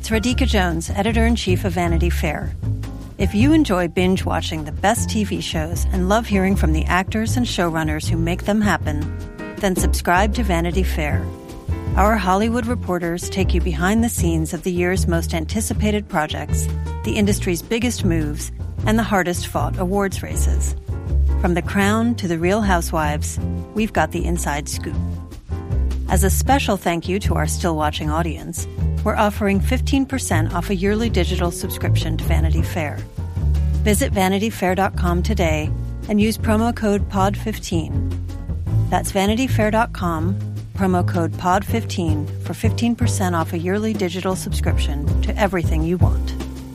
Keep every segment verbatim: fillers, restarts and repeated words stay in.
it's Radhika Jones, Editor-in-Chief of Vanity Fair. If you enjoy binge-watching the best T V shows and love hearing from the actors and showrunners who make them happen, then subscribe to Vanity Fair. Our Hollywood reporters take you behind the scenes of the year's most anticipated projects, the industry's biggest moves, and the hardest-fought awards races. From The Crown to The Real Housewives, we've got the inside scoop. As a special thank you to our still-watching audience, we're offering fifteen percent off a yearly digital subscription to Vanity Fair. Visit vanity fair dot com today and use promo code P O D fifteen. That's vanity fair dot com, promo code P O D fifteen for fifteen percent off a yearly digital subscription to everything you want.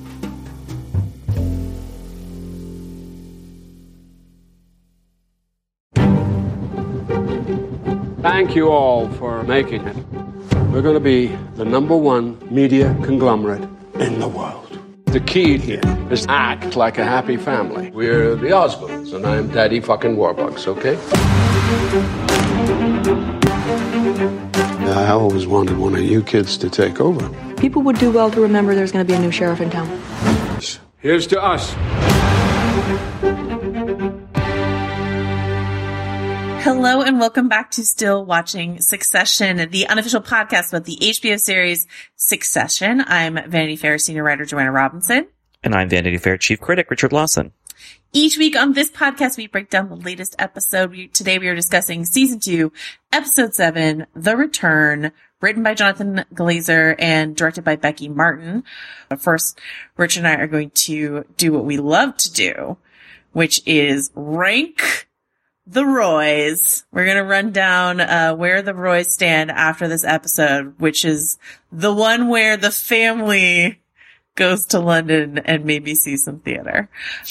Thank you all for making it. We're going to be the number one media conglomerate in the world. The key here is act like a happy family. We're the Osmonds, and I'm Daddy fucking Warbucks, okay? I always wanted one of you kids to take over. People would do well to remember there's going to be a new sheriff in town. Here's to us. Hello and welcome back to Still Watching Succession, the unofficial podcast about the H B O series Succession. I'm Vanity Fair senior writer Joanna Robinson. And I'm Vanity Fair chief critic Richard Lawson. Each week on this podcast, we break down the latest episode. We, today we are discussing season two, episode seven, The Return, written by Jonathan Glazer and directed by Becky Martin. But first, Richard and I are going to do what we love to do, which is rank the Roys. We're going to run down uh where the Roys stand after this episode, which is the one where the family goes to London and maybe see some theater.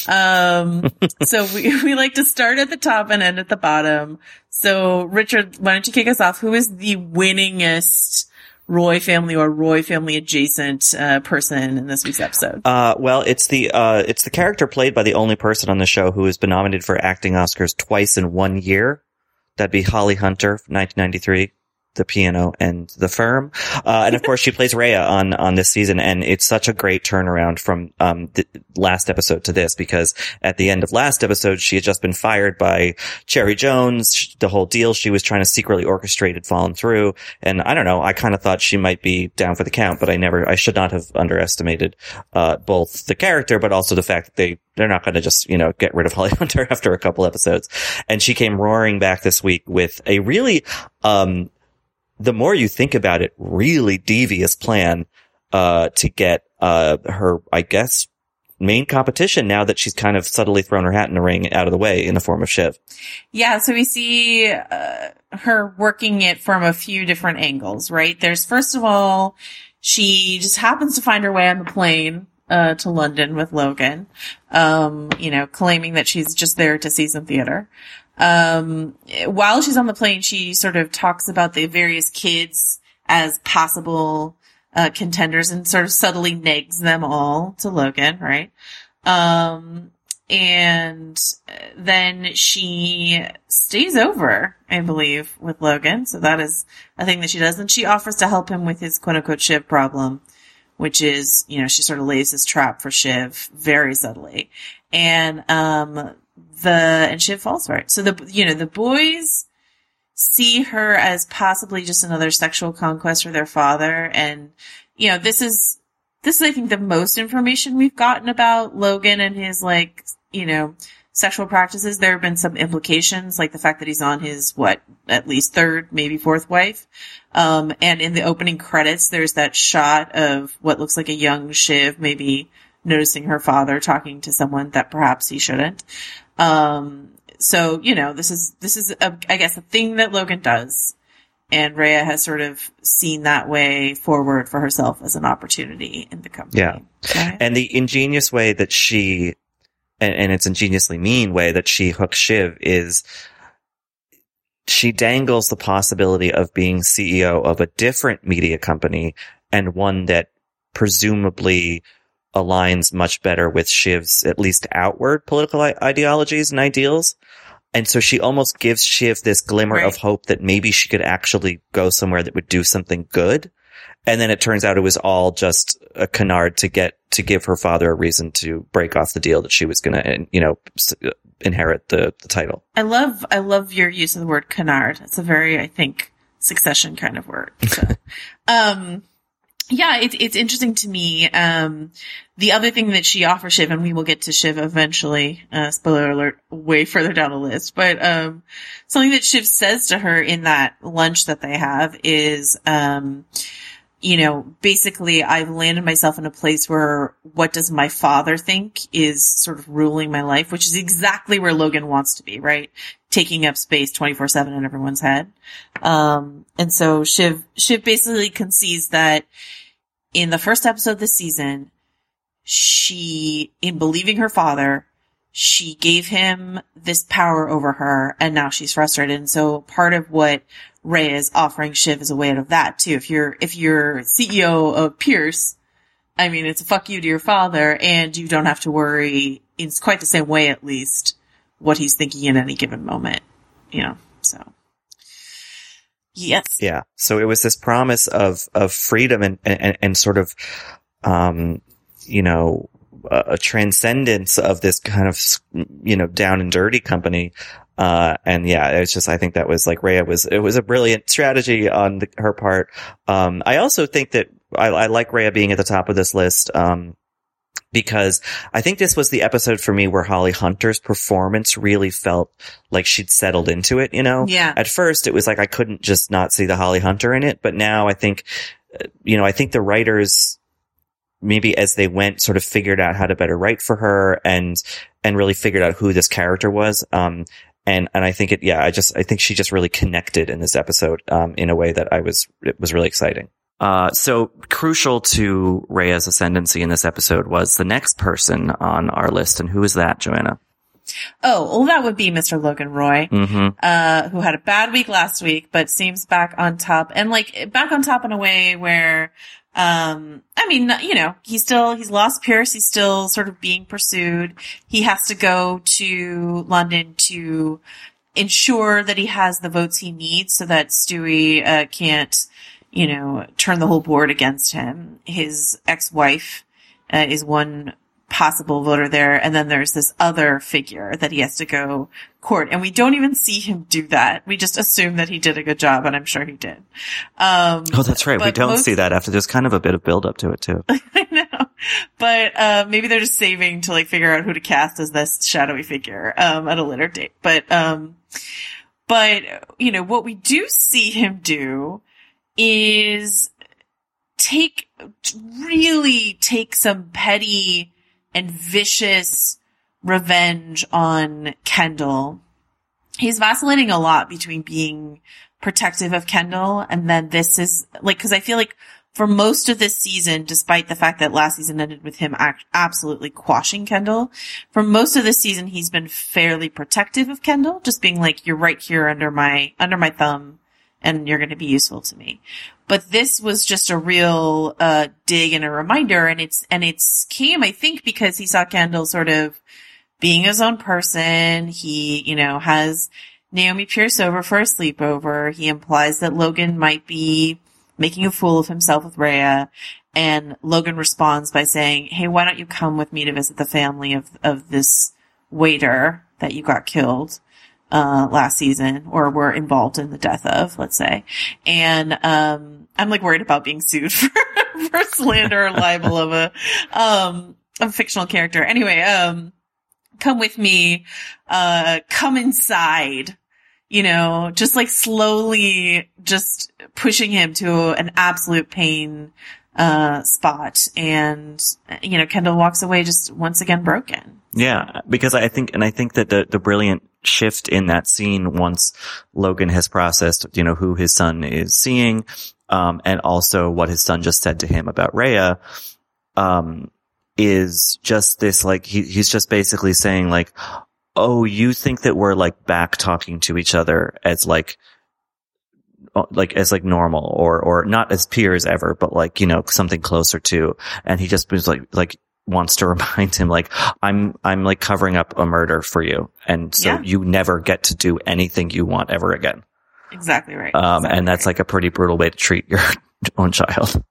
Um so we we like to start at the top and end at the bottom. So Richard, why don't you kick us off? Who is the winningest Roy family or Roy family adjacent uh, person in this week's episode? Uh, well, it's the, uh, it's the character played by the only person on the show who has been nominated for acting Oscars twice in one year. That'd be Holly Hunter, nineteen ninety-three, The Piano and The Firm. Uh, and of course she plays Rhea on, on this season. And it's such a great turnaround from, um, the last episode to this, because at the end of last episode, she had just been fired by Cherry Jones. The whole deal she was trying to secretly orchestrate had fallen through. And I don't know, I kind of thought she might be down for the count, but I never, I should not have underestimated, uh, both the character, but also the fact that they, they're not going to just, you know, get rid of Holly Hunter after a couple episodes. And she came roaring back this week with a really, um, the more you think about it, really devious plan, uh, to get, uh, her, I guess, main competition now that she's kind of subtly thrown her hat in the ring out of the way in the form of Shiv. Yeah. So we see, uh, her working it from a few different angles, right? There's, first of all, she just happens to find her way on the plane, uh, to London with Logan, um, you know, claiming that she's just there to see some theater. Um, while she's on the plane, she sort of talks about the various kids as possible, uh, contenders and sort of subtly negs them all to Logan, right? Um, and then she stays over, I believe, with Logan. So that is a thing that she does. And she offers to help him with his quote unquote Shiv problem, which is, you know, she sort of lays this trap for Shiv very subtly. And, um, The, and Shiv falls for it. So the, you know, the boys see her as possibly just another sexual conquest for their father. And, you know, this is, this is, I think, the most information we've gotten about Logan and his, like, you know, sexual practices. There have been some implications, like the fact that he's on his, what, at least third, maybe fourth wife. Um, and in the opening credits, there's that shot of what looks like a young Shiv, maybe noticing her father talking to someone that perhaps he shouldn't. Um, so, you know, this is, this is, a, I guess, a thing that Logan does. And Rhea has sort of seen that way forward for herself as an opportunity in the company. Yeah. Okay. And the ingenious way that she, and, and it's ingeniously mean way that she hooks Shiv is she dangles the possibility of being C E O of a different media company and one that presumably aligns much better with Shiv's at least outward political I- ideologies and ideals. And so she almost gives Shiv this glimmer right. of hope that maybe she could actually go somewhere that would do something good. And then it turns out it was all just a canard to get, to give her father a reason to break off the deal that she was going to, you know, inherit the, the title. I love, I love your use of the word canard. It's a very, I think, Succession kind of word. So, um, yeah, it's, it's interesting to me. Um, the other thing that she offers Shiv, and we will get to Shiv eventually, uh, spoiler alert, way further down the list, but, um, something that Shiv says to her in that lunch that they have is, um, you know, basically I've landed myself in a place where what does my father think is sort of ruling my life, which is exactly where Logan wants to be, right? Taking up space twenty-four seven in everyone's head. Um, and so Shiv, Shiv basically concedes that in the first episode of the season, she, in believing her father, she gave him this power over her, and now she's frustrated. And so part of what Rhea is offering Shiv is a way out of that too. If you're, if you're C E O of Pierce, I mean, it's a fuck you to your father, and you don't have to worry in quite the same way, at least, what he's thinking in any given moment, you know, so. Yes. Yeah. So it was this promise of, of freedom and, and, and sort of, um, you know, a transcendence of this kind of, you know, down and dirty company. Uh, and yeah, it's just, I think that was like Rhea was, it was a brilliant strategy on the, her part. Um, I also think that I, I like Rhea being at the top of this list, um, because I think this was the episode for me where Holly Hunter's performance really felt like she'd settled into it, you know? Yeah. At first it was like I couldn't just not see the Holly Hunter in it, but now I think, you know, I think the writers, maybe as they went, sort of figured out how to better write for her and, and really figured out who this character was. Um, and, and I think it, yeah, I just, I think she just really connected in this episode, um, in a way that I was, it was really exciting. Uh, so crucial to Rhea's ascendancy in this episode was the next person on our list. And who is that, Joanna? Oh, well, that would be Mister Logan Roy, mm-hmm. uh, who had a bad week last week, but seems back on top, and like back on top in a way where, um, I mean, you know, he's still, he's lost Pierce. He's still sort of being pursued. He has to go to London to ensure that he has the votes he needs so that Stewie, uh, can't, you know, turn the whole board against him. His ex-wife, uh, is one possible voter there. And then there's this other figure that he has to go court. And we don't even see him do that. We just assume that he did a good job, and I'm sure he did. Um, oh, that's right. We don't most- see that after. There's kind of a bit of build up to it too. I know. But, uh, maybe they're just saving to like figure out who to cast as this shadowy figure, um, at a later date. But, um, but, you know, what we do see him do is take, really take some petty and vicious revenge on Kendall. He's vacillating a lot between being protective of Kendall, and then this is like, cause I feel like for most of this season, despite the fact that last season ended with him act- absolutely quashing Kendall, for most of this season, he's been fairly protective of Kendall, just being like, you're right here under my, under my thumb, and you're going to be useful to me. But this was just a real, uh, dig and a reminder. And it's, and it's came, I think, because he saw Kendall sort of being his own person. He, you know, has Naomi Pierce over for a sleepover. He implies that Logan might be making a fool of himself with Rhea. And Logan responds by saying, hey, why don't you come with me to visit the family of, of this waiter that you got killed? Uh, last season, or were involved in the death of, let's say. And, um, I'm like worried about being sued for, for slander or libel of a, um, a fictional character. Anyway, um, come with me, uh, come inside, you know, just like slowly just pushing him to an absolute pain, uh, spot. And, you know, Kendall walks away just once again broken. Yeah, because I think, and I think that the, the brilliant shift in that scene once Logan has processed, you know, who his son is seeing, um, and also what his son just said to him about Rhea, um, is just this, like, he, he's just basically saying like, oh, you think that we're like back talking to each other as like, like, as like normal or, or not as peers ever, but like, you know, something closer to, and he just was like, like, wants to remind him like, I'm, I'm like covering up a murder for you. And so yeah. you never get to do anything you want ever again. Exactly right. Um, exactly and that's right. like a pretty brutal way to treat your, own child.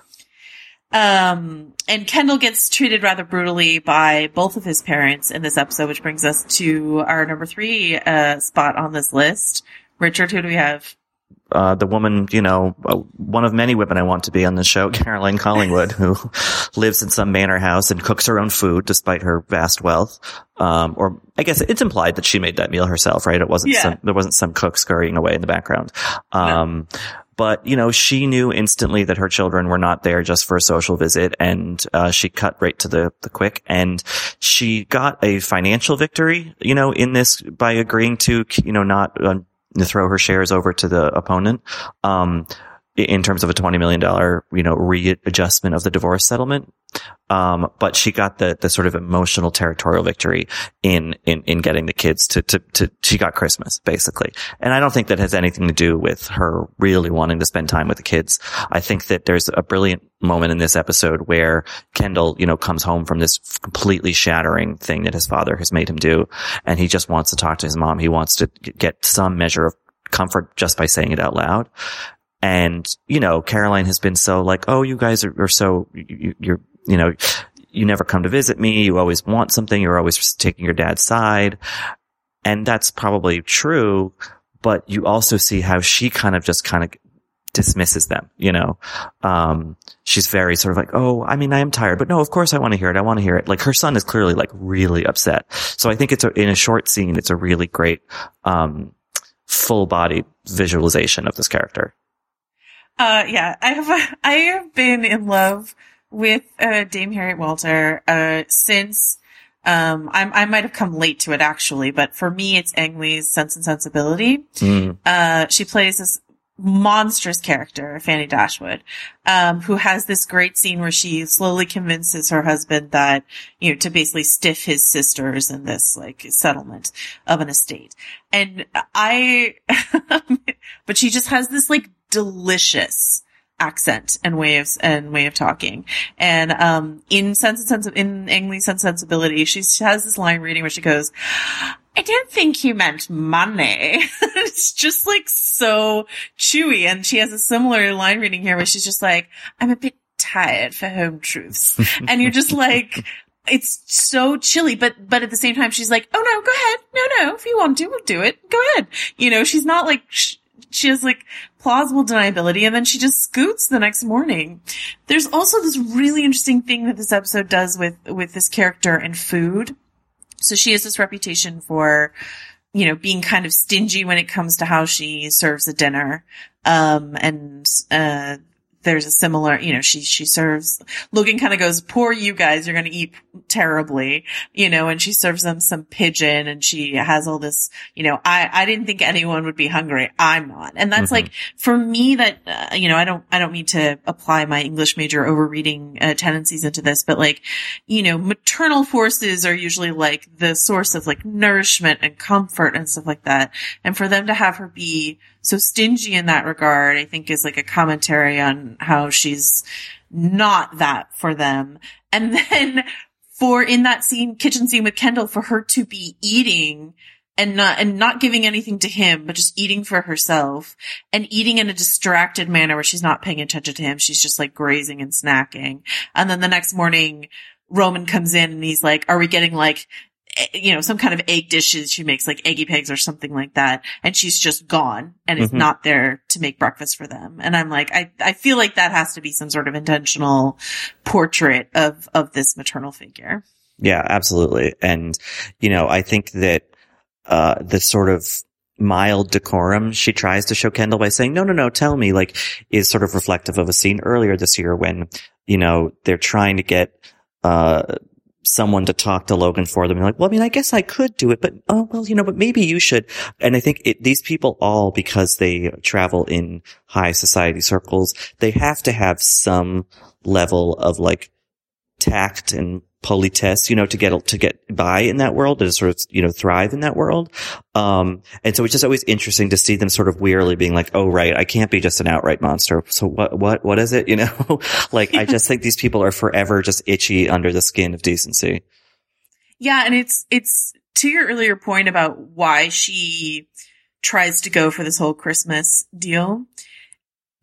Um, and Kendall gets treated rather brutally by both of his parents in this episode, which brings us to our number three uh, spot on this list. Richard, who do we have? Uh, the woman, you know, uh, one of many women I want to be on the show, Caroline Collingwood, who lives in some manor house and cooks her own food despite her vast wealth. Um, or I guess it's implied that she made that meal herself, right? It wasn't Yeah. some, there wasn't some cook scurrying away in the background. Um, no. But, you know, she knew instantly that her children were not there just for a social visit, and uh she cut right to the, the quick, and she got a financial victory, you know, in this by agreeing to, you know, not uh, throw her shares over to the opponent, um, in terms of a twenty million dollars, you know, readjustment of the divorce settlement. Um, but she got the, the sort of emotional territorial victory in, in, in getting the kids to, to, to, she got Christmas, basically. And I don't think that has anything to do with her really wanting to spend time with the kids. I think that there's a brilliant moment in this episode where Kendall, you know, comes home from this completely shattering thing that his father has made him do. And he just wants to talk to his mom. He wants to get some measure of comfort just by saying it out loud. And, you know, Caroline has been so like, oh, you guys are, are so, you, you're, you know, you never come to visit me. You always want something. You're always taking your dad's side. And that's probably true. But you also see how she kind of just kind of dismisses them, you know. Um, she's very sort of like, oh, I mean, I am tired, but no, of course I want to hear it. I want to hear it. Like her son is clearly like really upset. So I think it's a, in a short scene, it's a really great, um, full body visualization of this character. Uh, yeah, I have, I have been in love with, uh, Dame Harriet Walter, uh, since, um, I'm, I might have come late to it actually, but for me, it's Ang Lee's Sense and Sensibility. Mm. Uh, she plays this monstrous character, Fanny Dashwood, um, who has this great scene where she slowly convinces her husband that, you know, to basically stiff his sisters in this, like, settlement of an estate. And I, but she just has this, like, delicious accent and way of, and way of talking. And, um, in Sense and Sense, in Ang Lee's Sense and Sensibility, she has this line reading where she goes, I don't think you meant money. It's just like so chewy. And she has a similar line reading here where she's just like, I'm a bit tired for home truths. And you're just like, it's so chilly, but, but at the same time, she's like, oh no, go ahead. No, no, if you want to, we'll do it. Go ahead. You know, she's not like, sh- she has like plausible deniability, and then she just scoots the next morning. There's also this really interesting thing that this episode does with, with this character and food. So she has this reputation for, you know, being kind of stingy when it comes to how she serves a dinner. Um, and, uh, there's a similar, you know, she, she serves, Logan kind of goes, poor you guys, you're going to eat terribly, you know, and she serves them some pigeon, and she has all this, you know, I, I didn't think anyone would be hungry. I'm not. And that's mm-hmm. like, for me that, uh, you know, I don't, I don't mean to apply my English major overreading uh, tendencies into this, but like, you know, maternal forces are usually like the source of like nourishment and comfort and stuff like that. And for them to have her be so stingy in that regard, I think is like a commentary on how she's not that for them. And then for in that scene, kitchen scene with Kendall, for her to be eating and not, and not giving anything to him, but just eating for herself and eating in a distracted manner where she's not paying attention to him. She's just like grazing and snacking. And then the next morning, Roman comes in and he's like, are we getting like, you know, some kind of egg dishes she makes, like eggy pigs or something like that. And she's just gone and is mm-hmm. not there to make breakfast for them. And I'm like, I, I feel like that has to be some sort of intentional portrait of, of this maternal figure. Yeah, absolutely. And, you know, I think that, uh, the sort of mild decorum she tries to show Kendall by saying, no, no, no, tell me, like, is sort of reflective of a scene earlier this year when, you know, they're trying to get, uh, someone to talk to Logan for them. You're like, well, I mean, I guess I could do it, but, oh, well, you know, but maybe you should. And I think it, these people all, because they travel in high society circles, they have to have some level of like tact and politesse, you know, to get, to get by in that world, to sort of, you know, thrive in that world. Um, and so it's just always interesting to see them sort of wearily being like, oh, right, I can't be just an outright monster. So what, what, what is it? You know, like, I just think these people are forever just itchy under the skin of decency. Yeah. And it's, it's to your earlier point about why she tries to go for this whole Christmas deal.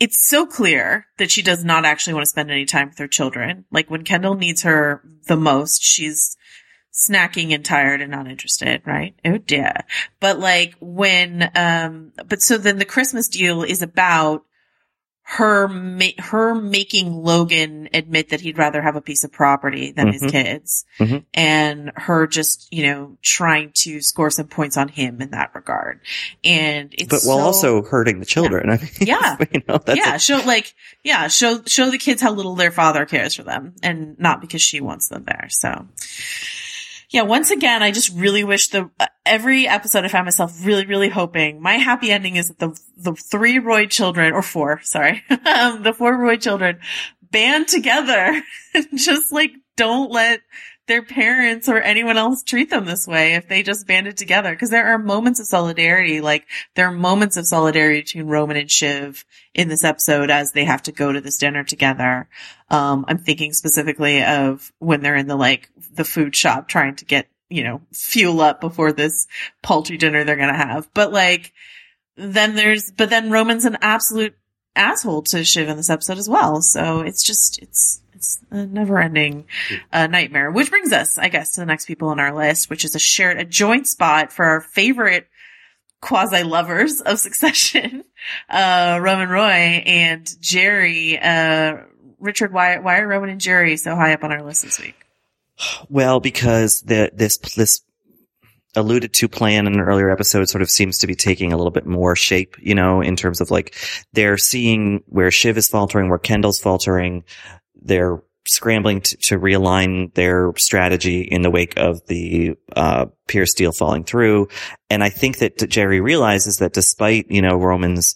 it's so clear that she does not actually want to spend any time with her children. Like when Kendall needs her the most, she's snacking and tired and not interested, right? Oh dear. But like when, um, but so then the Christmas deal is about her, ma- her making Logan admit that he'd rather have a piece of property than Mm-hmm. his kids, Mm-hmm. and her just, you know, trying to score some points on him in that regard. And it's But while so, also hurting the children. I mean, Yeah. you know, that's yeah, a- show like, yeah, show, show the kids how little their father cares for them, and not because she wants them there. So, yeah, once again, I just really wish the, uh, every episode I found myself really, really hoping my happy ending is that the, the three Roy children, or four, sorry, um, the four Roy children band together and just like don't let their parents or anyone else treat them this way if they just banded together. Cause there are moments of solidarity, like there are moments of solidarity between Roman and Shiv in this episode as they have to go to this dinner together. Um, I'm thinking specifically of when they're in the, like, the food shop trying to get, you know, fuel up before this paltry dinner they're going to have. But like, then there's, but then Roman's an absolute asshole to Shiv in this episode as well. So it's just, it's, it's a never ending uh, nightmare, which brings us, I guess, to the next people on our list, which is a shared, a joint spot for our favorite quasi lovers of Succession, uh, Roman Roy and Jerry. Uh, Richard, why, why are Roman and Jerry so high up on our list this week? well, because the, this, this alluded to plan in an earlier episode sort of seems to be taking a little bit more shape, you know, in terms of like they're seeing where Shiv is faltering, where Kendall's faltering. They're scrambling to, to realign their strategy in the wake of the uh Pierce deal falling through. And I think that Jerry realizes that despite, you know, Roman's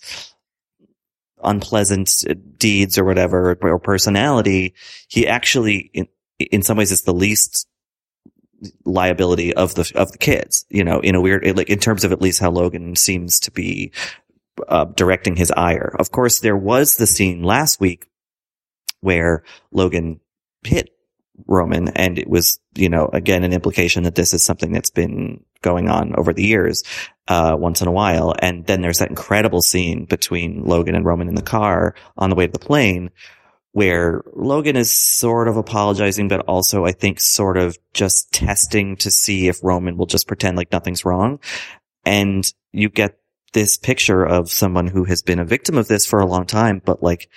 unpleasant deeds or whatever, or personality, he actually, in, in some ways, is the least liability of the of the kids, you know, in a weird, like in terms of at least how Logan seems to be uh, directing his ire. Of course, there was the scene last week where Logan hit Roman, and it was, you know, again, an implication that this is something that's been going on over the years, uh, once in a while. And then there's that incredible scene between Logan and Roman in the car on the way to the plane, where Logan is sort of apologizing, but also I think sort of just testing to see if Roman will just pretend like nothing's wrong. And you get this picture of someone who has been a victim of this for a long time, but like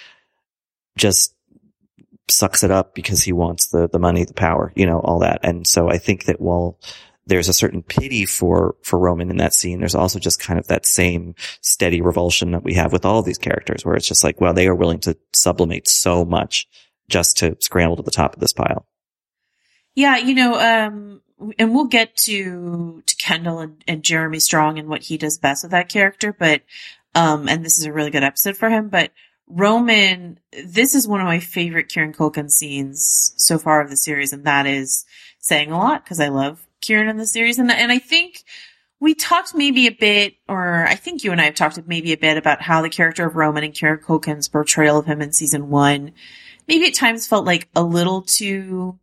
just sucks it up because he wants the, the money, the power, you know, all that. And so I think that while there's a certain pity for, for Roman in that scene, there's also just kind of that same steady revulsion that we have with all of these characters, where it's just like, well, they are willing to sublimate so much just to scramble to the top of this pile. Yeah, you know, um, and we'll get to, to Kendall and, and Jeremy Strong and what he does best with that character, but, um, and this is a really good episode for him, but Roman, this is one of my favorite Kieran Culkin scenes so far of the series, and that is saying a lot because I love Kieran in the series. And, and I think we talked maybe a bit, or I think you and I have talked maybe a bit about how the character of Roman and Kieran Culkin's portrayal of him in season one maybe at times felt like a little too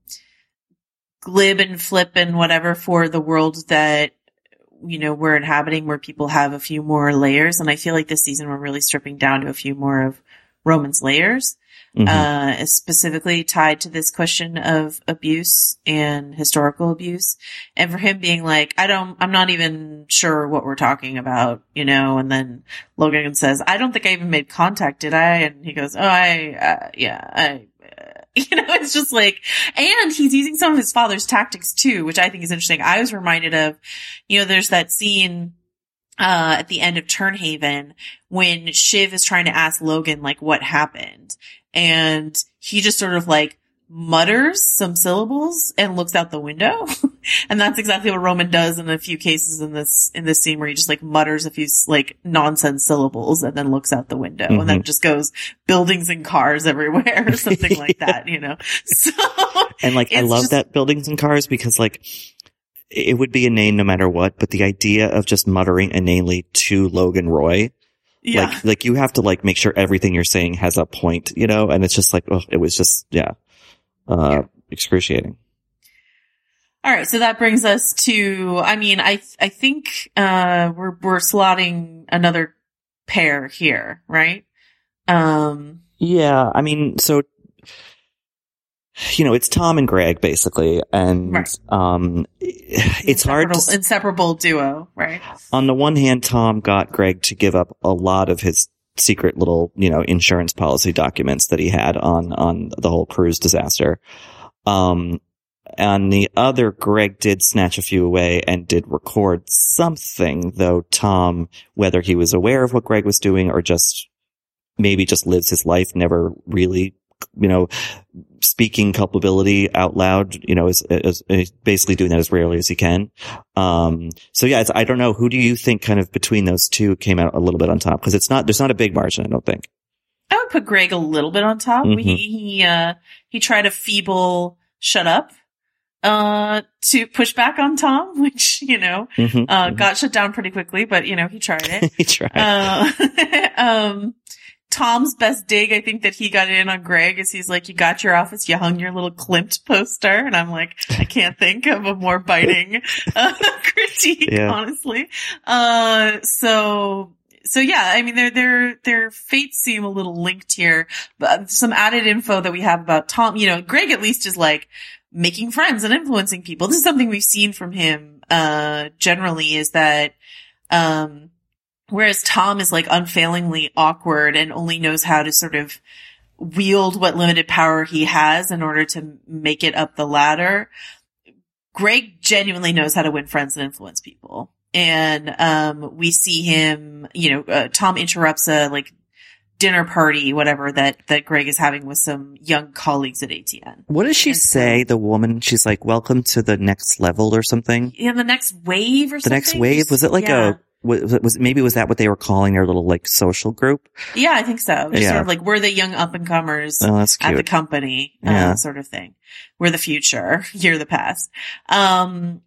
glib and flip and whatever for the world that, you know, we're inhabiting, where people have a few more layers. And I feel like this season we're really stripping down to a few more of Roman's layers, mm-hmm. uh, specifically tied to this question of abuse and historical abuse. And for him being like, I don't, I'm not even sure what we're talking about, you know, and then Logan says, I don't think I even made contact, did I? And he goes, oh, I, uh, yeah, I, uh, you know, it's just like, and he's using some of his father's tactics too, which I think is interesting. I was reminded of, you know, there's that scene uh, at the end of Turnhaven when Shiv is trying to ask Logan, like, what happened. And he just sort of like mutters some syllables and looks out the window. And that's exactly what Roman does in a few cases in this, in this scene, where he just like mutters a few like nonsense syllables and then looks out the window, mm-hmm. and then just goes buildings and cars everywhere or something yeah. like that, you know? So. And like, I love just, that buildings and cars, because like, it would be inane no matter what, but the idea of just muttering inanely to Logan Roy, yeah. like, like you have to like make sure everything you're saying has a point, you know? And it's just like, oh, it was just, yeah, uh, yeah. excruciating. All right. So that brings us to, I mean, I, I think, uh, we're, we're slotting another pair here, right? Um, yeah, I mean, so, you know, it's Tom and Greg basically, and right. um, it's hard to inseparable duo, right? On the one hand, Tom got Greg to give up a lot of his secret little, you know, insurance policy documents that he had on on the whole cruise disaster. Um, on the other, Greg did snatch a few away and did record something, though Tom, whether he was aware of what Greg was doing or just maybe just lives his life, never really, you know, speaking culpability out loud, you know, is, is, is basically doing that as rarely as he can. Um, so yeah, it's, I don't know. Who do you think kind of between those two came out a little bit on top? Cause it's not, there's not a big margin, I don't think. I would put Greg a little bit on top. Mm-hmm. He, he, uh, he tried a feeble shut up, uh, to push back on Tom, which, you know, mm-hmm, uh, mm-hmm. got shut down pretty quickly, but you know, he tried it. he tried. Uh, um, Tom's best dig, I think, that he got in on Greg is he's like, you got your office, you hung your little Klimt poster. And I'm like, I can't think of a more biting uh, critique, yeah. honestly. Uh, so, so yeah, I mean, their, their, their fates seem a little linked here. But some added info that we have about Tom, you know, Greg at least is like making friends and influencing people. This is something we've seen from him, uh, generally is that, um, whereas Tom is like unfailingly awkward and only knows how to sort of wield what limited power he has in order to make it up the ladder, Greg genuinely knows how to win friends and influence people. And, um, we see him, you know, uh, Tom interrupts a like dinner party, whatever that, that Greg is having with some young colleagues at A T N. What does she and say? So, the woman, she's like, welcome to the next level or something. Yeah, the next wave or the something. The next wave? Was it like yeah. a, Was, was maybe was that what they were calling their little like social group? Yeah, I think so. Just yeah. sort of like we're the young up and comers oh, that's cute. at the company, yeah. uh, sort of thing. We're the future, you're the past. Um,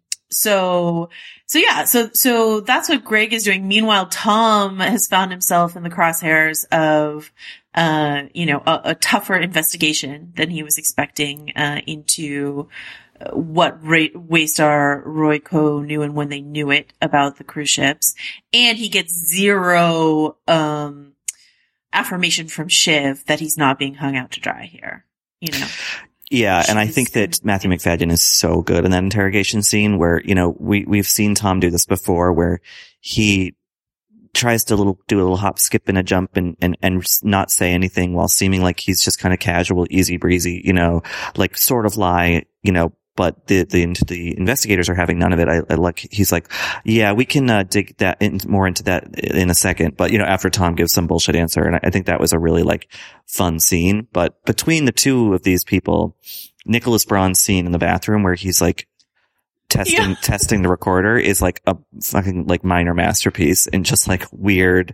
so, so yeah, so so that's what Greg is doing. Meanwhile, Tom has found himself in the crosshairs of, uh, you know, a, a tougher investigation than he was expecting uh, into. What Ray- Waystar Royco knew and when they knew it about the cruise ships. And he gets zero, um, affirmation from Shiv that he's not being hung out to dry here, you know? Yeah. And I think that Matthew Macfadyen is so good in that interrogation scene where, you know, we, we've seen Tom do this before where he tries to little, do a little hop, skip and a jump and, and, and not say anything while seeming like he's just kind of casual, easy breezy, you know, like sort of lie, you know, but the, the, the investigators are having none of it. I, I like, he's like, yeah, we can, uh, dig that in, more into that in a second. But, you know, after Tom gives some bullshit answer. And I, I think that was a really like fun scene. But between the two of these people, Nicholas Braun's scene in the bathroom where he's like testing, yeah. testing the recorder is like a fucking like minor masterpiece and just like weird,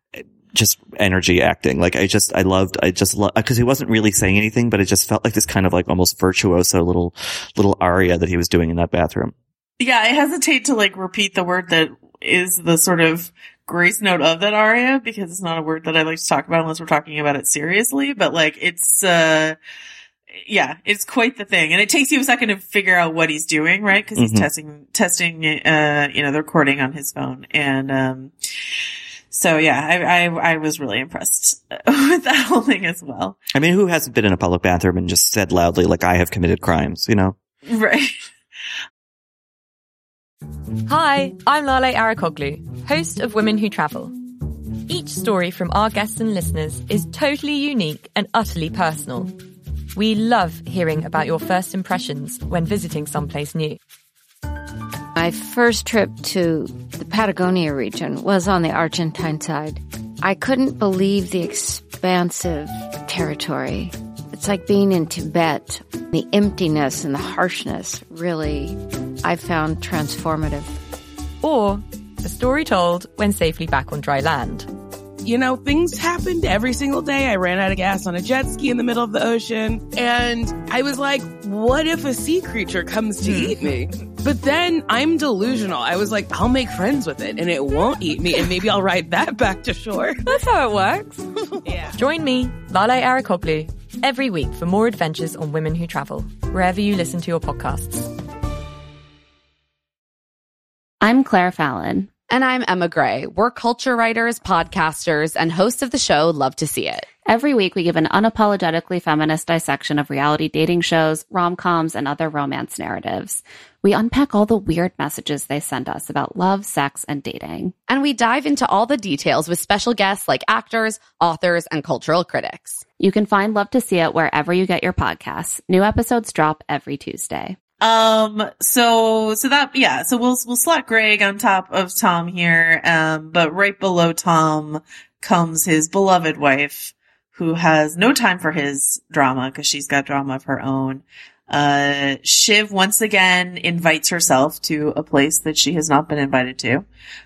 just energy acting. Like I just, I loved, I just love, cause he wasn't really saying anything, but it just felt like this kind of like almost virtuoso little, little aria that he was doing in that bathroom. Yeah. I hesitate to like repeat the word that is the sort of grace note of that aria because it's not a word that I like to talk about unless we're talking about it seriously, but like it's, uh, yeah, it's quite the thing. And it takes you a second to figure out what he's doing, right? Cause he's mm-hmm. testing, testing, uh, you know, the recording on his phone and, um, So yeah, I, I I was really impressed with that whole thing as well. I mean, who hasn't been in a public bathroom and just said loudly, like, I have committed crimes, you know? Right. Hi, I'm Lale Arikoglu, host of Women Who Travel. Each story from our guests and listeners is totally unique and utterly personal. We love hearing about your first impressions when visiting someplace new. My first trip to the Patagonia region was on the Argentine side. I couldn't believe the expansive territory. It's like being in Tibet. The emptiness and the harshness really, I found transformative. Or a story told when safely back on dry land. You know, things happened every single day. I ran out of gas on a jet ski in the middle of the ocean. And I was like, what if a sea creature comes to eat me? But then I'm delusional. I was like, I'll make friends with it and it won't eat me. And maybe I'll ride that back to shore. That's how it works. Yeah. Join me, Lale Arikoglu, every week for more adventures on Women Who Travel, wherever you listen to your podcasts. I'm Claire Fallon. And I'm Emma Gray. We're culture writers, podcasters, and hosts of the show Love to See It. Every week, we give an unapologetically feminist dissection of reality dating shows, rom-coms, and other romance narratives. We unpack all the weird messages they send us about love, sex, and dating. And we dive into all the details with special guests like actors, authors, and cultural critics. You can find Love to See It wherever you get your podcasts. New episodes drop every Tuesday. Um, so, so that, yeah, so we'll, we'll slot Greg on top of Tom here. Um, but right below Tom comes his beloved wife, who has no time for his drama because she's got drama of her own. Uh, Shiv once again invites herself to a place that she has not been invited to.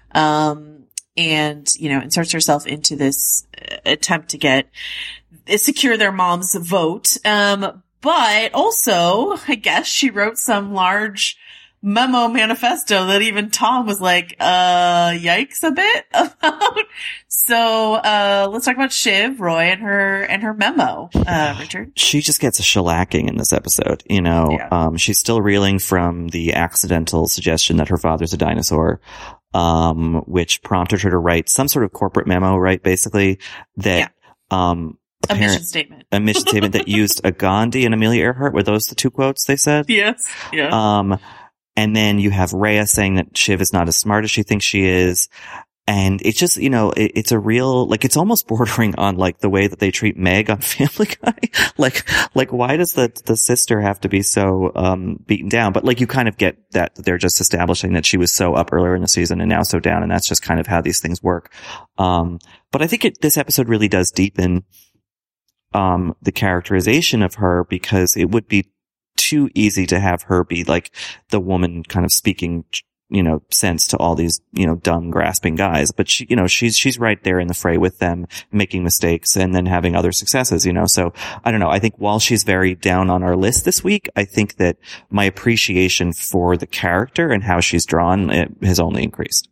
Um, and, you know, inserts herself into this attempt to get, secure their mom's vote. Um, But also, I guess she wrote some large memo manifesto that even Tom was like, uh, yikes a bit about. So, uh, let's talk about Shiv, Roy, and her, and her memo, uh, Richard. She just gets a shellacking in this episode. You know, Yeah. um, she's still reeling from the accidental suggestion that her father's a dinosaur, um, which prompted her to write some sort of corporate memo, right? Basically that, um, A Apparent, mission statement. a mission statement that used a Gandhi and Amelia Earhart. Were those the two quotes they said? Yes. Yeah. Um, and then you have Rhea saying that Shiv is not as smart as she thinks she is. And it's just, you know, it, it's a real, like, it's almost bordering on like the way that they treat Meg on Family Guy. like, like, why does the, the sister have to be so, um, beaten down? But like, you kind of get that they're just establishing that she was so up earlier in the season and now so down. And that's just kind of how these things work. Um, but I think it, this episode really does deepen um, the characterization of her, because it would be too easy to have her be like the woman kind of speaking, you know, sense to all these, you know, dumb, grasping guys. But she, you know, she's, she's right there in the fray with them, making mistakes and then having other successes, you know. So I don't know. I think while she's very down on our list this week, I think that my appreciation for the character and how she's drawn, it has only increased.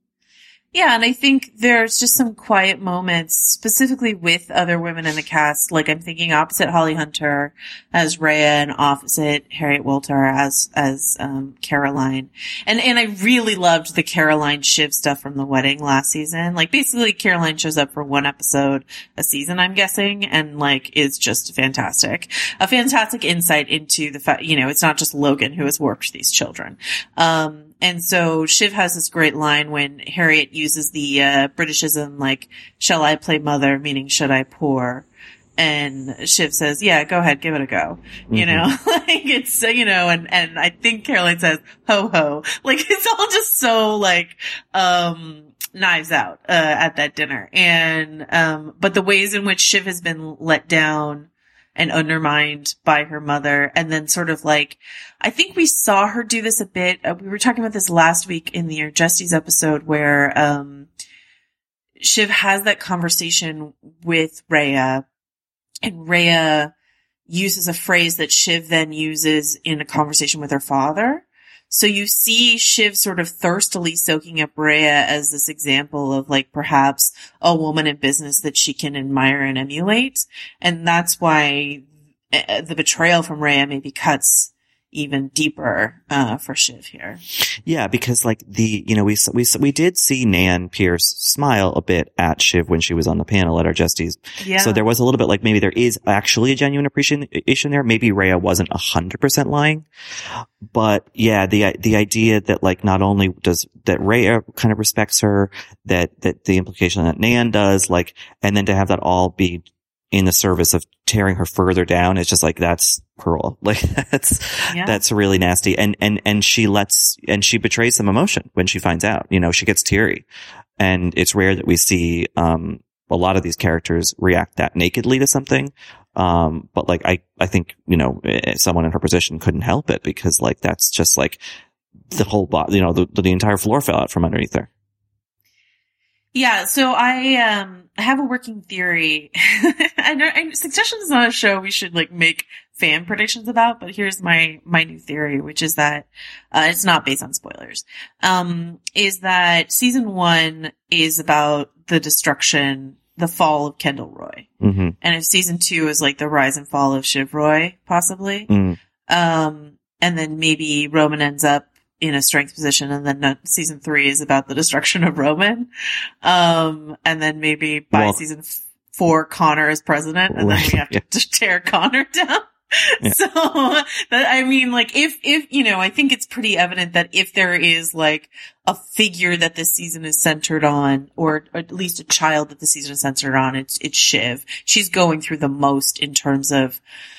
Yeah, and I think there's just some quiet moments, specifically with other women in the cast. Like, I'm thinking opposite Holly Hunter as Rhea and opposite Harriet Walter as, as, um, Caroline. And, and I really loved the Caroline Shiv stuff from the wedding last season. Like, basically Caroline shows up for one episode a season, I'm guessing, and like, is just fantastic. A fantastic insight into the fact, you know, it's not just Logan who has warped these children. Um, And so Shiv has this great line when Harriet uses the uh, Britishism, like, shall I play mother, meaning should I pour? And Shiv says, yeah, go ahead, give it a go. Mm-hmm. You know, like, it's, you know, and, and I think Caroline says, ho ho. Like, it's all just so, like, um, Knives Out, uh, at that dinner. And, um, but the ways in which Shiv has been let down and undermined by her mother. And then sort of like, I think we saw her do this a bit. Uh, we were talking about this last week in the Justice episode where, um, Shiv has that conversation with Rhea, and Rhea uses a phrase that Shiv then uses in a conversation with her father. So you see Shiv sort of thirstily soaking up Rhea as this example of like perhaps a woman in business that she can admire and emulate. And that's why the betrayal from Rhea maybe cuts even deeper, uh, for Shiv here. Yeah, because like the, you know, we, we, we did see Nan Pierce smile a bit at Shiv when she was on the panel at our Justice. Yeah. So there was a little bit like maybe there is actually a genuine appreciation there. Maybe Rhea wasn't a hundred percent lying, but yeah, the, the idea that like not only does that Rhea kind of respects her, that, that the implication that Nan does, like, and then to have that all be in the service of tearing her further down, it's just like, that's cruel. Like, that's, yeah. that's really nasty. And, and, and she lets, and she betrays some emotion when she finds out, you know, she gets teary. And it's rare that we see, um, a lot of these characters react that nakedly to something. Um, but like, I, I think, you know, someone in her position couldn't help it, because like, that's just like the whole body, you know, the, the entire floor fell out from underneath her. Yeah, so I um have a working theory. I know I, Succession is not a show we should like make fan predictions about, but here's my my new theory, which is that uh it's not based on spoilers. Um is that season one is about the destruction, the fall of Kendall Roy. Mm-hmm. And if season two is like the rise and fall of Shiv Roy, possibly. Mm. Um and then maybe Roman ends up in a strength position, and then uh, season three is about the destruction of Roman. Um, and then maybe by Well- season f- four, Connor is president, and then we have to, Yeah. to tear Connor down. Yeah. So, that, I mean, like, if, if, you know, I think it's pretty evident that if there is, like, a figure that this season is centered on, or at least a child that the season is centered on, it's, it's Shiv. She's going through the most in terms of,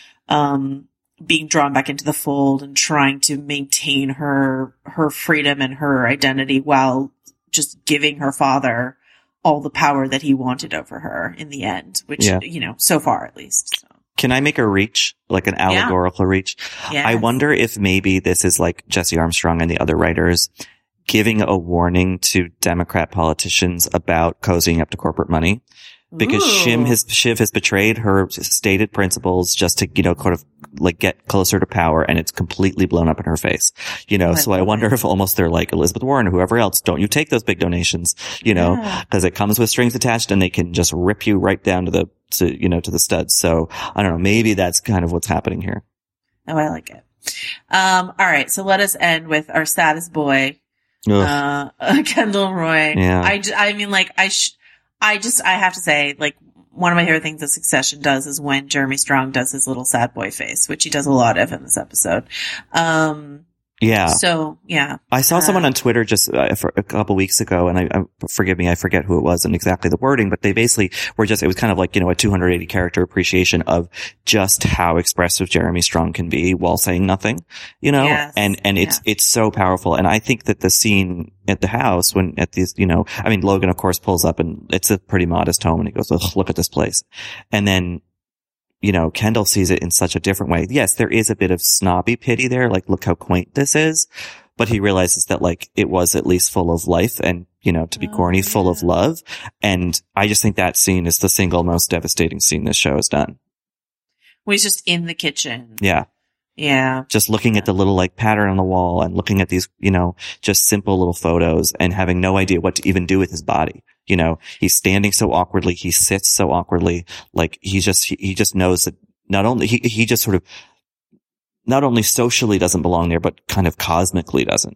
um, being drawn back into the fold and trying to maintain her, her freedom and her identity while just giving her father all the power that he wanted over her in the end, which, Yeah. you know, so far at least. So. Can I make a reach, like an allegorical reach? Yes. I wonder if maybe this is like Jesse Armstrong and the other writers giving a warning to Democrat politicians about cozying up to corporate money. Because Ooh. Shim has, Shiv has betrayed her stated principles just to, you know, kind of like get closer to power, and it's completely blown up in her face. You know, I so I love wonder if almost they're like Elizabeth Warren or whoever else, don't you take those big donations, you know, Yeah. because it comes with strings attached and they can just rip you right down to the, to, you know, to the studs. So I don't know, maybe that's kind of what's happening here. Oh, I like it. Um, all right. So let us end with our saddest boy, Ugh. uh, Kendall Roy. Yeah. I, j- I mean, like, I, sh- I just, I have to say, like, one of my favorite things that Succession does is when Jeremy Strong does his little sad boy face, which he does a lot of in this episode. Um, Yeah. so yeah. I saw Uh, someone on Twitter just uh, for a couple weeks ago, and I, I forgive me, I forget who it was and exactly the wording, but they basically were just, it was kind of like, you know, a two hundred eighty character appreciation of just how expressive Jeremy Strong can be while saying nothing, you know, Yes. and, and it's, it's so powerful. And I think that the scene at the house when at these, you know, I mean, Logan, of course, pulls up and it's a pretty modest home and he goes, "Ugh, look at this place." And then, you know, Kendall sees it in such a different way. Yes, there is a bit of snobby pity there. Like, look how quaint this is. But he realizes that, like, it was at least full of life and, you know, to be Oh, corny, full of yeah. love. And I just think that scene is the single most devastating scene this show has done. When he's just in the kitchen. Yeah. Yeah. Just looking at the little, like, pattern on the wall and looking at these, you know, just simple little photos and having no idea what to even do with his body. You know, he's standing so awkwardly. He sits so awkwardly. Like, he just, he, he just knows that not only, he, he just sort of, not only socially doesn't belong there, but kind of cosmically doesn't.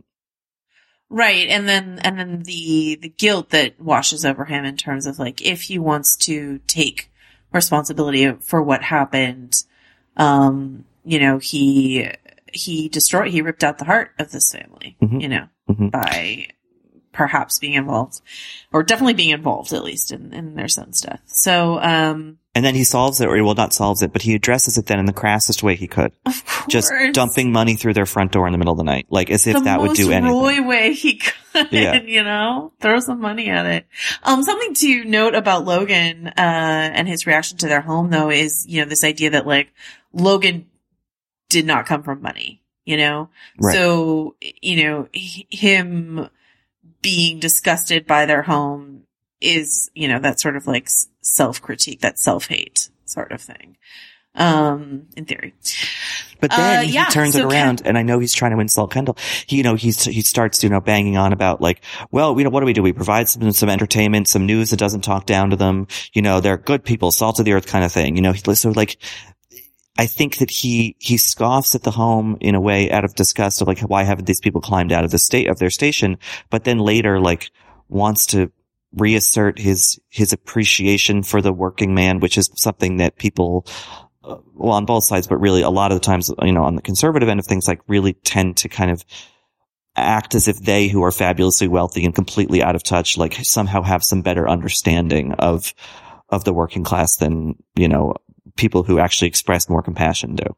Right. And then, and then the, the guilt that washes over him in terms of like, if he wants to take responsibility for what happened, um, you know, he, he destroyed, he ripped out the heart of this family, Mhm. you know, Mhm. by perhaps being involved or definitely being involved at least in, in their son's death. So, um, And then he solves it, or well, not solves it, but he addresses it then in the crassest way he could. of course, Just dumping money through their front door in the middle of the night. Like, as if the that would most do anything. Roy way he could, Yeah. you know, throw some money at it. Um, something to note about Logan, uh, and his reaction to their home though is, you know, this idea that like Logan did not come from money, you know? Right. So, you know, h- him being disgusted by their home is, you know, that sort of like s- self-critique, that self-hate sort of thing. Um, in theory. But then Uh, he yeah, turns so it around, and I know he's trying to insult Kendall. He, you know, he's, he starts, you know, banging on about like, well, you know, what do we do? We provide some, some entertainment, some news that doesn't talk down to them. You know, they're good people, salt of the earth kind of thing. You know, he, so like, I think that he, he scoffs at the home in a way out of disgust of like, why haven't these people climbed out of the state of their station? But then later, like, wants to reassert his, his appreciation for the working man, which is something that people, uh, well, on both sides, but really a lot of the times, you know, on the conservative end of things, like really tend to kind of act as if they who are fabulously wealthy and completely out of touch, like somehow have some better understanding of, of the working class than, you know, people who actually express more compassion do.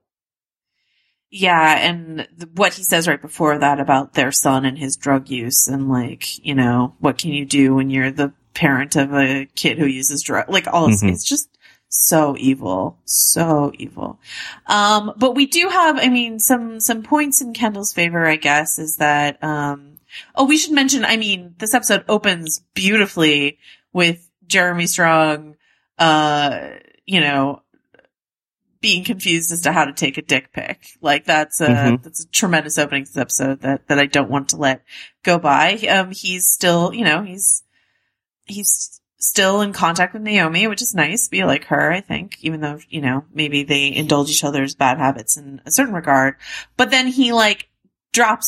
Yeah, and the, what he says right before that about their son and his drug use and like, you know, what can you do when you're the parent of a kid who uses drug, like all this, Mhm. it's just so evil, so evil. Um, but we do have, I mean, some, some points in Kendall's favor, I guess, is that, um, oh, we should mention, I mean, this episode opens beautifully with Jeremy Strong, uh, you know, being confused as to how to take a dick pic. Like that's a, Mhm. that's a tremendous opening to this episode that, that I don't want to let go by. Um, he's still, you know, he's, he's still in contact with Naomi, which is nice. Be like her, I think, even though, you know, maybe they indulge each other's bad habits in a certain regard. But then he like drops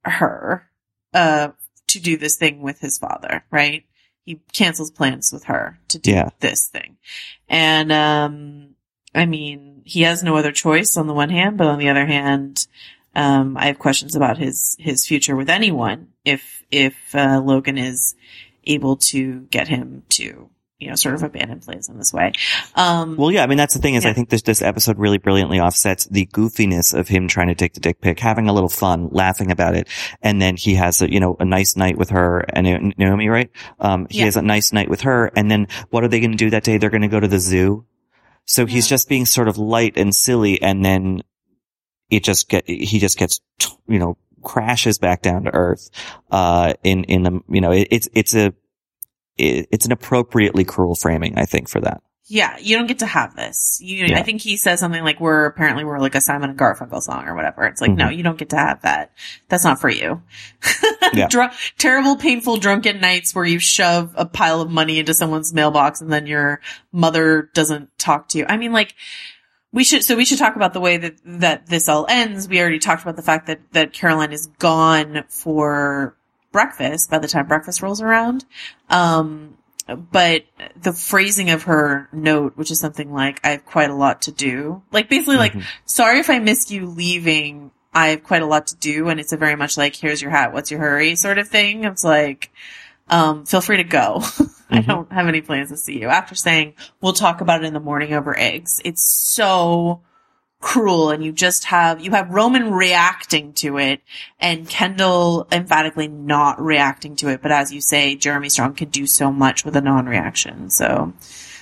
her uh, to do this thing with his father, right? He cancels plans with her to do Yeah. this thing. And, um, I mean, he has no other choice on the one hand, but on the other hand, um, I have questions about his, his future with anyone if, if, uh, Logan is able to get him to, you know, sort of abandon plans in this way. Um, Well, yeah, I mean, that's the thing is yeah. I think this, this episode really brilliantly offsets the goofiness of him trying to take the dick pic, having a little fun, laughing about it. And then he has a, you know, a nice night with her and Naomi, right? Um, he Yeah. has a nice night with her. And then what are they going to do that day? They're going to go to the zoo. So he's just being sort of light and silly. And then it just get, he just gets, you know, crashes back down to earth, uh, in, in the, you know, it, it's, it's a, it, it's an appropriately cruel framing, I think, for that. Yeah, you don't get to have this. You, Yeah. I think he says something like, we're apparently we're like a Simon and Garfunkel song or whatever. It's like, Mhm. no, you don't get to have that. That's not for you. Yeah. Dr- terrible, painful, drunken nights where you shove a pile of money into someone's mailbox and then your mother doesn't talk to you. I mean, like, we should, so we should talk about the way that, that this all ends. We already talked about the fact that, that Caroline is gone for breakfast by the time breakfast rolls around. Um, but the phrasing of her note, which is something like, I have quite a lot to do. Like, basically like, Mhm. sorry if I missed you leaving. I have quite a lot to do. And it's a very much like, here's your hat. What's your hurry sort of thing. It's like, um, feel free to go. I Mhm. don't have any plans to see you. After saying, we'll talk about it in the morning over eggs. It's so cruel. And you just have, you have Roman reacting to it and Kendall emphatically not reacting to it. But as you say, Jeremy Strong could do so much with a non-reaction. So,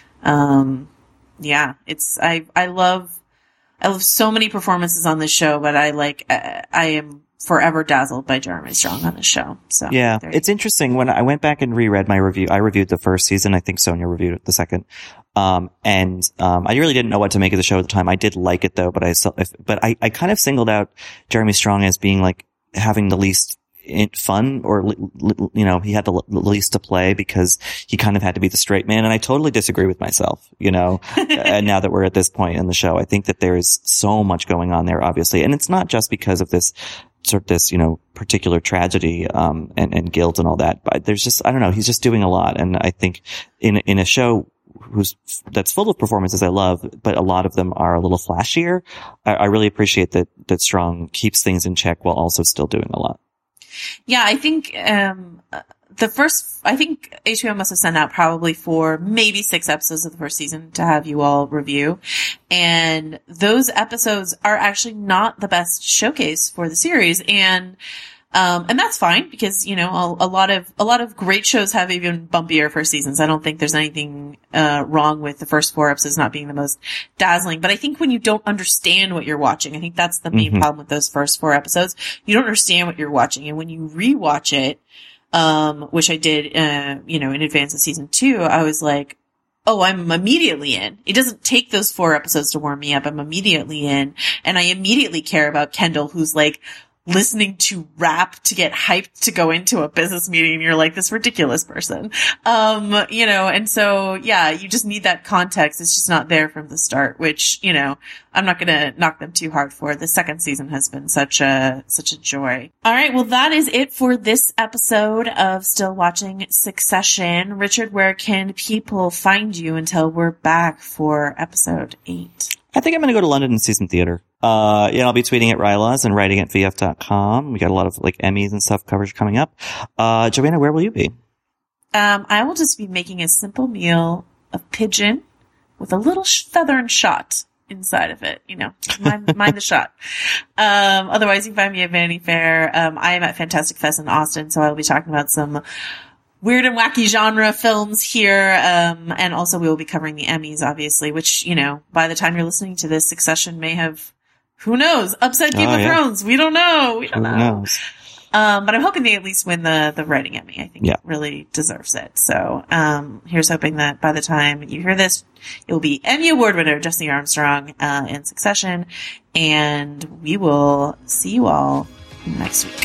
um, yeah, it's, I, I love, I love so many performances on this show, but I like, I, I am forever dazzled by Jeremy Strong on this show. So Yeah, there you it's interesting. When I went back and reread my review, I reviewed the first season. I think Sonia reviewed the second. Um, and, um, I really didn't know what to make of the show at the time. I did like it though, but I, still- if, but I, I kind of singled out Jeremy Strong as being like having the least in- fun or, li- li- you know, he had the l- least to play because he kind of had to be the straight man. And I totally disagree with myself, you know, and now that we're at this point in the show, I think that there is so much going on there, obviously. And it's not just because of this, sort of this, you know, particular tragedy, um, and, and guilt and all that. But there's just, I don't know, he's just doing a lot. And I think in, in a show who's, that's full of performances I love, but a lot of them are a little flashier. I, I really appreciate that, that Strong keeps things in check while also still doing a lot. Yeah, I think, um, the first, I think H B O must have sent out probably for maybe six episodes of the first season to have you all review. And those episodes are actually not the best showcase for the series. And, um, and that's fine because, you know, a, a lot of, a lot of great shows have even bumpier first seasons. I don't think there's anything, uh, wrong with the first four episodes not being the most dazzling. But I think when you don't understand what you're watching, I think that's the main Mhm. problem with those first four episodes. You don't understand what you're watching. And when you rewatch it, um, which I did, uh, you know, in advance of season two, I was like, oh, I'm immediately in. It doesn't take those four episodes to warm me up. I'm immediately in. And I immediately care about Kendall, who's like listening to rap to get hyped to go into a business meeting. And you're like, this ridiculous person. Um, you know, and so, yeah, you just need that context. It's just not there from the start, which, you know, I'm not going to knock them too hard for. The second season has been such a, such a joy. All right. Well, that is it for this episode of Still Watching Succession. Richard, where can people find you until we're back for episode eight? I think I'm going to go to London and see some theater. Uh, yeah, I'll be tweeting at Rylaws and writing at V F dot com. We got a lot of like Emmys and stuff coverage coming up. Uh, Joanna, where will you be? Um, I will just be making a simple meal of pigeon with a little sh- feather and shot inside of it. You know, mind, mind the shot. Um, otherwise you can find me at Vanity Fair. Um, I am at Fantastic Fest in Austin, so I'll be talking about some weird and wacky genre films here. Um, and also we will be covering the Emmys, obviously, which, you know, by the time you're listening to this, Succession may have, who knows, upset Game Oh, of yeah. Thrones. We don't know. We don't Who know. knows? Um, but I'm hoping they at least win the, the writing Emmy. I think Yeah. it really deserves it. So, um, here's hoping that by the time you hear this, it will be Emmy Award winner Jesse Armstrong, uh, in Succession. And we will see you all next week.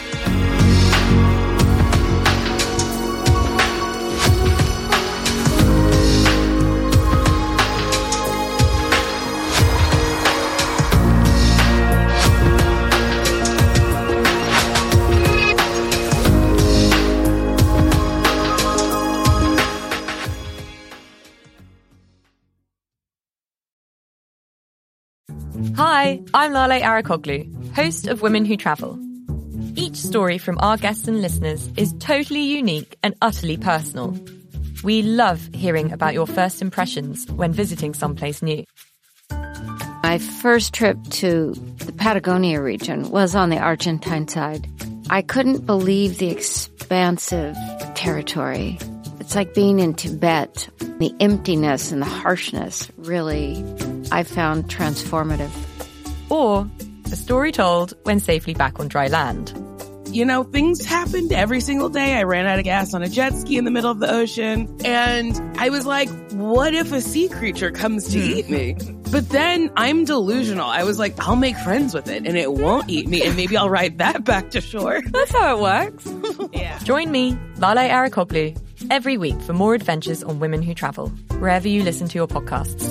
Hi, I'm Lale Arikoglu, host of Women Who Travel. Each story from our guests and listeners is totally unique and utterly personal. We love hearing about your first impressions when visiting someplace new. My first trip to the Patagonia region was on the Argentine side. I couldn't believe the expansive territory. It's like being in Tibet. The emptiness and the harshness really, I found transformative. Or a story told when safely back on dry land. You know, things happened every single day. I ran out of gas on a jet ski in the middle of the ocean. And I was like, what if a sea creature comes to eat me? But then I'm delusional. I was like, I'll make friends with it and it won't eat me. And maybe I'll ride that back to shore. That's how it works. Yeah. Join me, Lale Arikoglu, every week for more adventures on Women Who Travel, wherever you listen to your podcasts.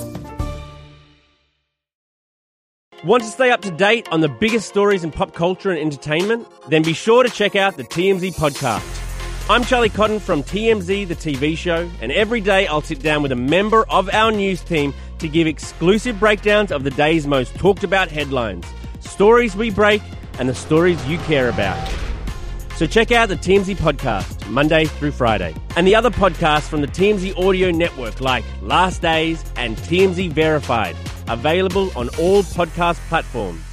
Want to stay up to date on the biggest stories in pop culture and entertainment? Then be sure to check out the T M Z podcast. I'm Charlie Cotton from T M Z, the T V show, and every day I'll sit down with a member of our news team to give exclusive breakdowns of the day's most talked about headlines, stories we break, and the stories you care about. So check out the T M Z podcast, Monday through Friday, and the other podcasts from the T M Z audio network like Last Days and T M Z Verified, available on all podcast platforms.